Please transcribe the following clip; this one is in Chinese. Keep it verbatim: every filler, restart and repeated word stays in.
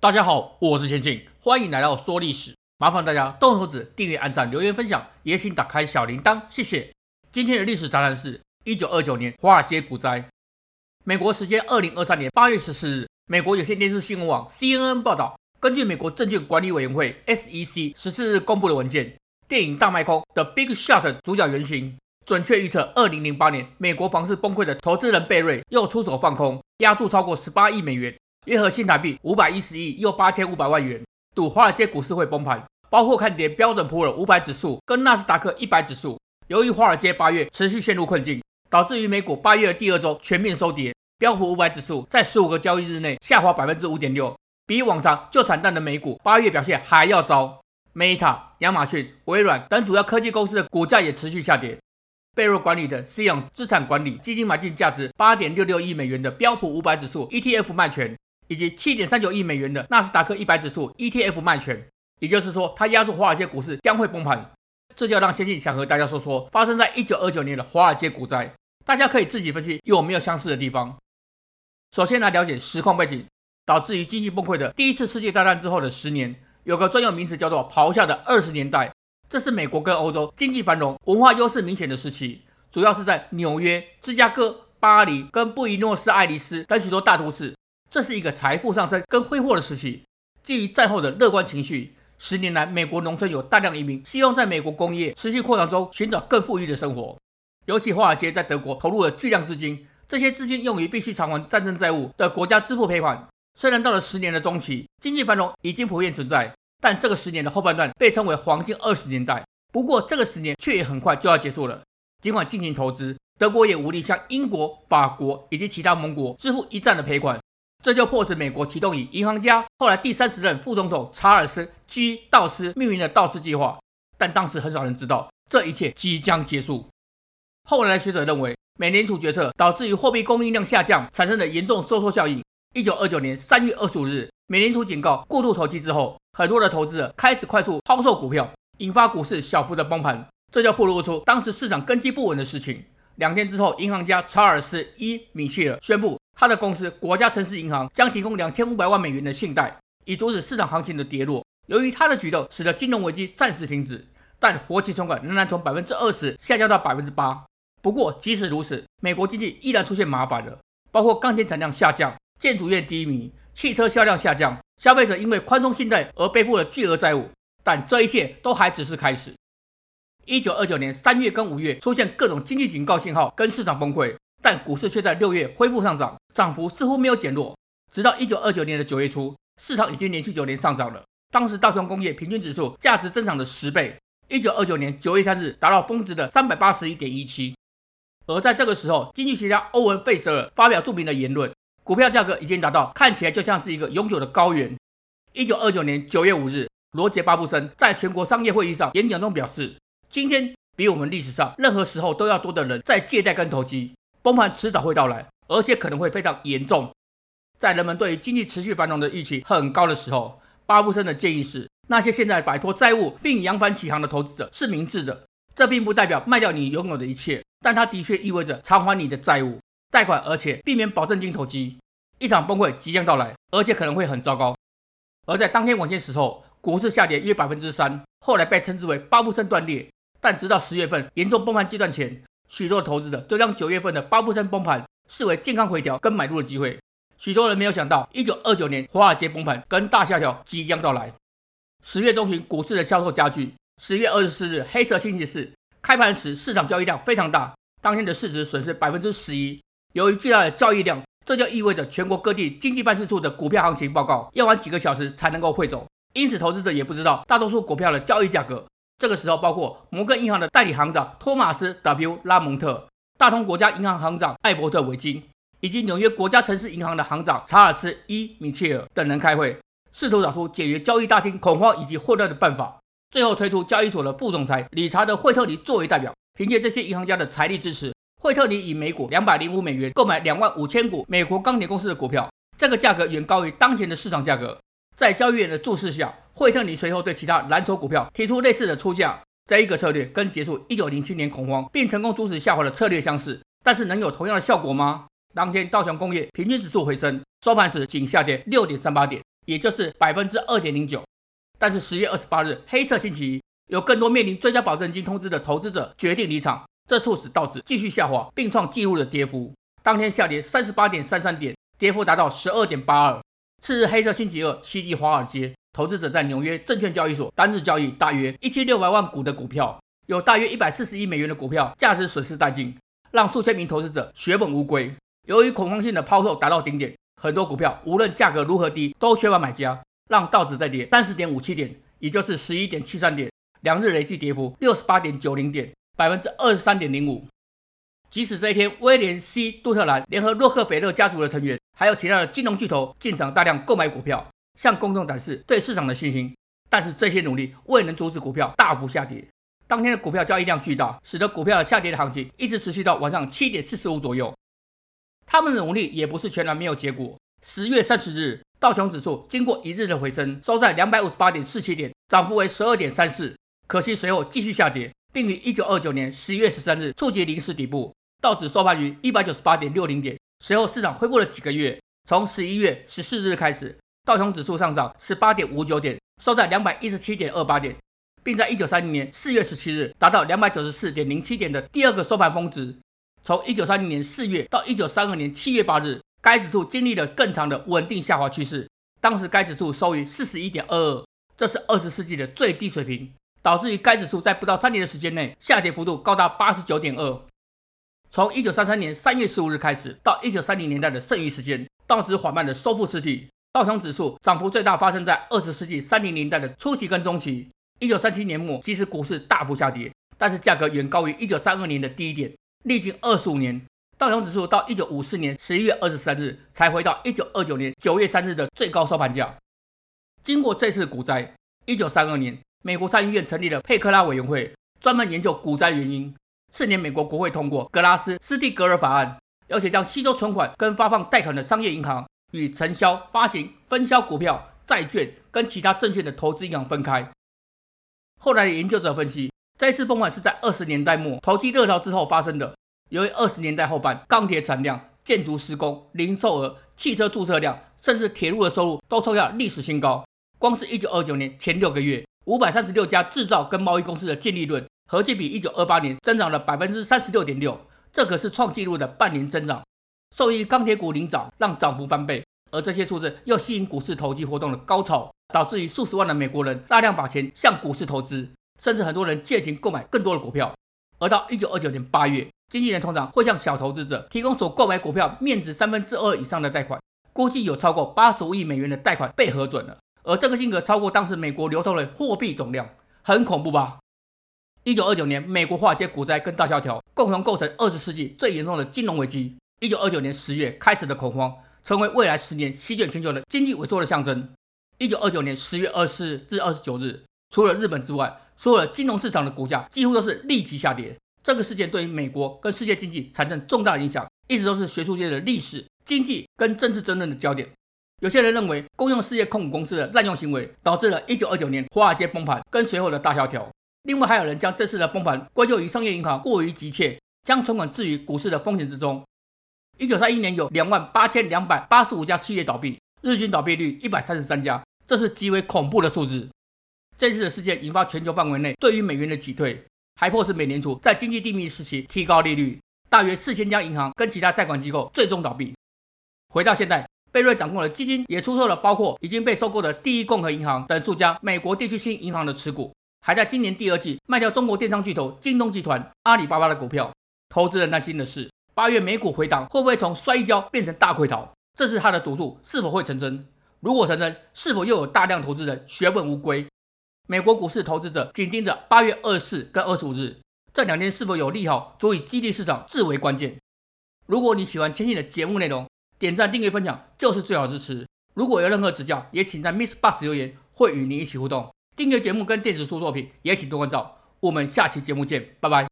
大家好，我是千庆，欢迎来到说历史。麻烦大家动手指订阅、按赞、留言、分享，也请打开小铃铛，谢谢。今天的历史杂谈是一九二九年华尔街股灾。美国时间二零二三年八月十四日，美国有线电视新闻网 C N N 报道，根据美国证券管理委员会 S E C 十四日公布的文件，电影《大卖空》的 Big Short 主角原型准确预测二零零八年美国房市崩溃的投资人贝瑞又出手放空，押注超过十八亿美元，约合新台币五百一十亿又八千五百万元，赌华尔街股市会崩盘，包括看跌标准普尔五百指数跟纳斯达克一百指数。由于华尔街八月持续陷入困境，导致于美股八月的第二周全面收跌，标普五百指数在十五个交易日内下滑 百分之五点六， 比往常就惨淡的美股八月表现还要糟。 Meta、亚马逊、微软等主要科技公司的股价也持续下跌。贝瑞管理的 C 昂资产管理基金买进价值 八点六六亿美元的标普五百指数 E T F 卖权，以及 七点三九亿美元的纳斯达克一百指数 E T F 卖权，也就是说，他押注华尔街股市将会崩盘。这就让千庆想和大家说说发生在一九二九年的华尔街股灾，大家可以自己分析有没有相似的地方。首先来了解实况背景，导致于经济崩溃的第一次世界大战之后的十年，有个专有名词叫做咆哮的二十年代。这是美国跟欧洲经济繁荣、文化优势明显的时期，主要是在纽约、芝加哥、巴黎跟布宜诺斯艾利斯等许多大都市。这是一个财富上升跟挥霍的时期。基于战后的乐观情绪，十年来美国农村有大量移民希望在美国工业持续扩张中寻找更富裕的生活。尤其华尔街在德国投入了巨量资金，这些资金用于必须偿还战争债务的国家支付赔款。虽然到了十年的中期，经济繁荣已经普遍存在，但这个十年的后半段被称为黄金二十年代。不过这个十年却也很快就要结束了。尽管进行投资，德国也无力向英国、法国以及其他盟国支付一战的赔款，这就迫使美国启动以银行家后来第三十任副总统查尔斯 G 道斯命名的道斯计划。但当时很少人知道这一切即将结束。后来的学者认为，美联储决策导致于货币供应量下降产生的严重收缩效应。一九二九年三月二十五日，美联储警告过度投机之后，很多的投资者开始快速抛售股票，引发股市小幅的崩盘，这就暴露出当时市场根基不稳的事情。两天之后，银行家查尔斯 E 米切尔宣布，他的公司国家城市银行将提供两千五百万美元的信贷，以阻止市场行情的跌落。由于他的举动使得金融危机暂时停止，但活期存款仍然从 百分之二十 下降到 百分之八。 不过即使如此，美国经济依然出现麻烦了，包括钢铁产量下降、建筑业低迷、汽车销量下降，消费者因为宽松信贷而背负了巨额债务。但这一切都还只是开始。一九二九年三月跟五月出现各种经济警告信号跟市场崩溃，但股市却在六月恢复上涨，涨幅似乎没有减弱。直到一九二九年的九月初，市场已经连续九年上涨了。当时道琼工业平均指数价值增长了十倍，一九二九年九月三日达到峰值的 三百八十一点一七。而在这个时候，经济学家欧文·费舍尔发表著名的言论，股票价格已经达到看起来就像是一个永久的高原。一九二九年九月五日，罗杰·巴布森在全国商业会议上演讲中表示，今天比我们历史上任何时候都要多的人在借贷跟投机，崩盘迟早会到来，而且可能会非常严重。在人们对于经济持续繁荣的预期很高的时候，巴布森的建议是，那些现在摆脱债务并扬帆起航的投资者是明智的。这并不代表卖掉你拥有的一切，但它的确意味着偿还你的债务、贷款，而且避免保证金投机。一场崩溃即将到来，而且可能会很糟糕。而在当天晚些时候，股市下跌约 百分之三， 后来被称之为巴布森断裂。但直到十月份严重崩盘阶段前，许多投资者就将九月份的巴布森崩盘视为健康回调跟买入的机会。许多人没有想到一九二九年华尔街崩盘跟大萧条即将到来。十月中旬股市的销售加剧，十月二十四日黑色星期四开盘时市场交易量非常大，当天的市值损失 百分之十一。 由于巨大的交易量，这就意味着全国各地经济办事处的股票行情报告要晚几个小时才能够汇总，因此投资者也不知道大多数股票的交易价格。这个时候包括摩根银行的代理行长托马斯 W 拉蒙特、大通国家银行行长艾伯特维金，以及纽约国家城市银行的行长查尔斯 E 米切尔等人开会，试图找出解决交易大厅恐慌以及混乱的办法。最后推出交易所的副总裁理查德·惠特尼作为代表，凭借这些银行家的财力支持，惠特尼以每股两百零五美元购买两万五千股美国钢铁公司的股票，这个价格远高于当前的市场价格。在交易员的注视下，惠特尼随后对其他蓝筹股票提出类似的出价。这一个策略跟结束一九零七年恐慌并成功阻止下滑的策略相似，但是能有同样的效果吗？当天道琼工业平均指数回升，收盘时仅下跌 六点三八点， 也就是 百分之二点零九。但是十月二十八日黑色星期一，有更多面临追加保证金通知的投资者决定离场，这促使道指继续下滑，并创纪录的跌幅。当天下跌 三十八点三三 点，跌幅达到 十二点八二。次日黑色星期二袭击华尔街，投资者在纽约证券交易所单日交易大约一千六百万股的股票，有大约一百四十亿美元的股票价值损失殆尽，让数千名投资者血本无归。由于恐慌性的抛售达到顶点，很多股票无论价格如何低都缺乏买家，让道指再跌 三十点五七 点，也就是 十一点七三 点，两日累计跌幅 六十八点九零 点， 百分之二十三点零五。即使这一天威廉 C. 杜特兰联合洛克菲勒家族的成员还有其他的金融巨头进场大量购买股票，向公众展示对市场的信心，但是这些努力未能阻止股票大幅下跌。当天的股票交易量巨大，使得股票的下跌的行情一直持续到晚上七点四十五左右。他们的努力也不是全然没有结果。十月三十日，道琼指数经过一日的回升，收在 两百五十八点四七 点，涨幅为 十二点三四。可惜随后继续下跌，并于一九二九年十一月十三日触及临时底部。道指收盘于 一百九十八点六零 点，随后市场恢复了几个月。从十一月十四日开始，道琼指数上涨 十八点五九 点，收在 两百一十七点二八 点，并在一九三零年四月十七日达到 两百九十四点零七 点的第二个收盘峰值。从一九三零年四月到一九三二年七月八日，该指数经历了更长的稳定下滑趋势，当时该指数收于 四十一点二二， 这是二十世纪的最低水平，导致于该指数在不到三年的时间内下跌幅度高达 八十九点二。 从一九三三年三月十五日开始到一九三零年代的剩余时间，道指缓慢的收复失地，道琼指数涨幅最大发生在二十世纪三零年代的初期跟中期。一九三七年末，即使股市大幅下跌，但是价格远高于一九三二年的低点。历经二十五年，道琼指数到一九五四年十一月二十三日才回到一九二九年九月三日的最高收盘价。经过这次股灾，一九三二年，美国参议院成立了佩克拉委员会，专门研究股灾原因。次年，美国国会通过格拉斯斯蒂格尔法案，而且将吸收存款跟发放贷款的商业银行与承销、发行、分销股票、债券跟其他证券的投资银行分开。后来的研究者分析，这次崩盘是在二十年代末投机热潮之后发生的。由于二十年代后半钢铁产量、建筑施工、零售额、汽车注册量，甚至铁路的收入都创下历史新高。光是一九二九年前六个月，五百三十六家制造跟贸易公司的净利润合计比一九二八年增长了 百分之三十六点六， 这可是创纪录的半年增长。受益钢铁股领涨，让涨幅翻倍，而这些数字又吸引股市投机活动的高潮，导致于数十万的美国人大量把钱向股市投资，甚至很多人借钱购买更多的股票。而到一九二九年八月，经纪人通常会向小投资者提供所购买股票面值三分之二以上的贷款，估计有超过八十五亿美元的贷款被核准了，而这个金额超过当时美国流通的货币总量，很恐怖吧？一九二九年，美国华尔街股灾跟大萧条共同构成二十世纪最严重的金融危机。一九二九年十月开始的恐慌，成为未来十年席卷全球的经济萎缩的象征。一九二九年十月二十四日至二十九日，除了日本之外，所有的金融市场的股价几乎都是立即下跌。这个事件对于美国跟世界经济产生重大影响，一直都是学术界的历史、经济跟政治争论的焦点。有些人认为公用事业控股公司的滥用行为导致了一九二九年华尔街崩盘跟随后的大萧条。另外还有人将这次的崩盘归咎于商业银行过于急切，将存款置于股市的风险之中。一九三一年有 两万八千两百八十五 家企业倒闭，日均倒闭率一百三十三家，这是极为恐怖的数字。这次的事件引发全球范围内对于美元的挤退，还迫使美联储在经济低迷时期提高利率，大约四千家银行跟其他贷款机构最终倒闭。回到现在，贝瑞掌控的基金也出售了包括已经被收购的第一共和银行等数家美国地区性银行的持股，还在今年第二季卖掉中国电商巨头京东集团、阿里巴巴的股票。投资人担心的是，八月美股回档会不会从摔跤变成大溃逃？这是他的赌注是否会成真？如果成真，是否又有大量投资人血本无归？美国股市投资者紧盯着八月二十四跟二十五日，这两天是否有利好足以激励市场至为关键。如果你喜欢千信的节目内容，点赞、订阅、分享就是最好支持。如果有任何指教，也请在 Miss Bus 留言，会与你一起互动。订阅节目跟电子书作品也请多关照。我们下期节目见，拜拜。